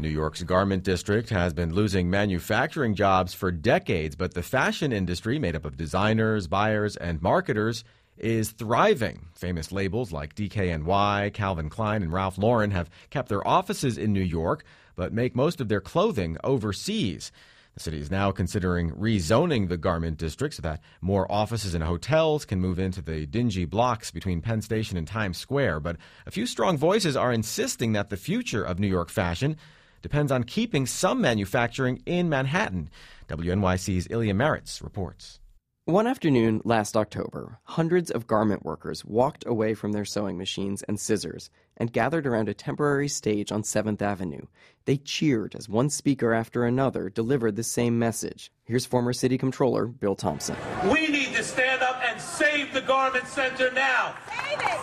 New York's garment district has been losing manufacturing jobs for decades, but the fashion industry, made up of designers, buyers, and marketers, is thriving. Famous labels like DKNY, Calvin Klein, and Ralph Lauren have kept their offices in New York, but make most of their clothing overseas. The city is now considering rezoning the garment district so that more offices and hotels can move into the dingy blocks between Penn Station and Times Square. But a few strong voices are insisting that the future of New York fashion depends on keeping some manufacturing in Manhattan. WNYC's Ilya Meritz reports. One afternoon last October, hundreds of garment workers walked away from their sewing machines and scissors and gathered around a temporary stage on 7th Avenue. They cheered as one speaker after another delivered the same message. Here's former City Comptroller Bill Thompson. We need to stand up and save the Garment Center now. Save it,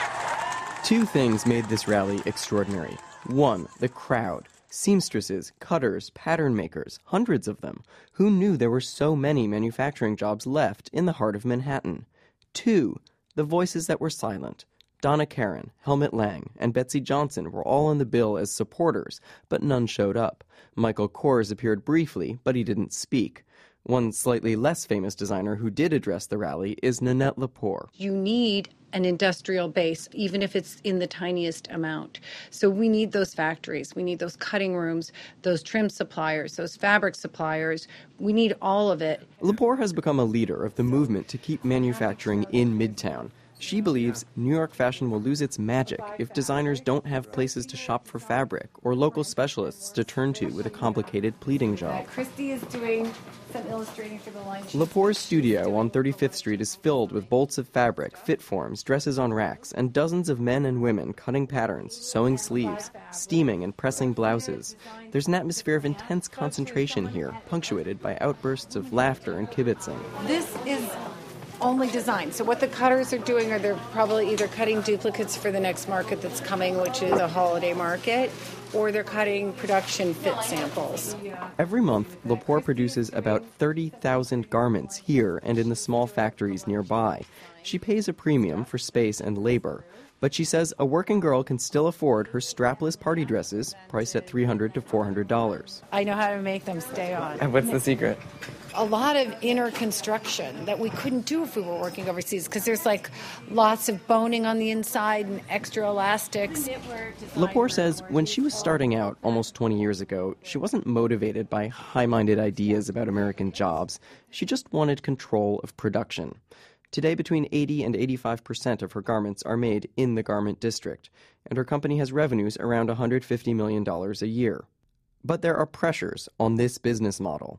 yes! Two things made this rally extraordinary. One, the crowd. Seamstresses, cutters, pattern makers, hundreds of them. Who knew there were so many manufacturing jobs left in the heart of Manhattan? Two, the voices that were silent. Donna Karan, Helmut Lang, and Betsy Johnson were all on the bill as supporters, but none showed up. Michael Kors appeared briefly, but he didn't speak. One slightly less famous designer who did address the rally is Nanette Lepore. You need an industrial base, even if it's in the tiniest amount. So we need those factories. We need those cutting rooms, those trim suppliers, those fabric suppliers. We need all of it. Lepore has become a leader of the movement to keep manufacturing in Midtown. She believes New York fashion will lose its magic if designers don't have places to shop for fabric or local specialists to turn to with a complicated pleating job. Christy is doing some illustrating for the line. Lepore's studio on 35th Street is filled with bolts of fabric, fit forms, dresses on racks, and dozens of men and women cutting patterns, sewing sleeves, steaming and pressing blouses. There's an atmosphere of intense concentration here, punctuated by outbursts of laughter and kibitzing. This is only design. So what the cutters are doing are they're probably either cutting duplicates for the next market that's coming, which is a holiday market, or they're cutting production fit samples. Every month, Lepore produces about 30,000 garments here and in the small factories nearby. She pays a premium for space and labor, but she says a working girl can still afford her strapless party dresses, priced at $300 to $400. I know how to make them stay on. And what's the secret? A lot of inner construction that we couldn't do if we were working overseas, because there's like lots of boning on the inside and extra elastics. Lepore says when she was starting out almost 20 years ago, she wasn't motivated by high-minded ideas about American jobs. She just wanted control of production. Today, between 80 and 85% of her garments are made in the garment district, and her company has revenues around $150 million a year. But there are pressures on this business model.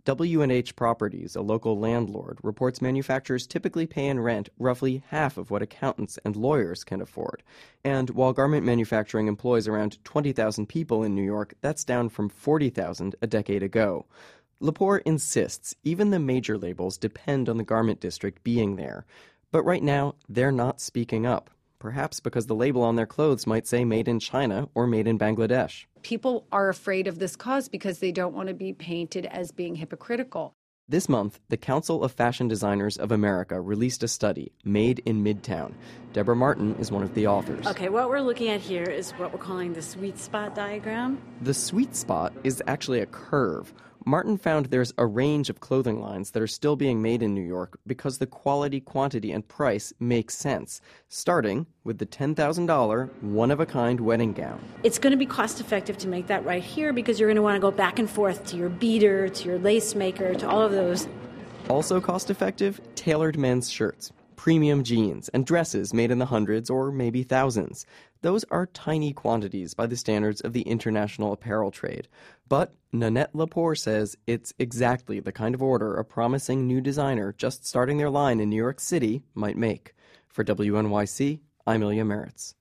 W&H Properties, a local landlord, reports manufacturers typically pay in rent roughly half of what accountants and lawyers can afford. And while garment manufacturing employs around 20,000 people in New York, that's down from 40,000 a decade ago. Lepore insists even the major labels depend on the garment district being there. But right now, they're not speaking up. Perhaps because the label on their clothes might say made in China or made in Bangladesh. People are afraid of this cause because they don't want to be painted as being hypocritical. This month, the Council of Fashion Designers of America released a study, Made in Midtown. Deborah Martin is one of the authors. Okay, what we're looking at here is what we're calling the sweet spot diagram. The sweet spot is actually a curve. Martin found there's a range of clothing lines that are still being made in New York because the quality, quantity, and price make sense, starting with the $10,000 one-of-a-kind wedding gown. It's going to be cost-effective to make that right here because you're going to want to go back and forth to your beater, to your lace maker, to all of those. Also cost-effective, tailored men's shirts, premium jeans, and dresses made in the hundreds or maybe thousands. Those are tiny quantities by the standards of the international apparel trade. But Nanette Lepore says it's exactly the kind of order a promising new designer just starting their line in New York City might make. For WNYC, I'm Ilya Meritz.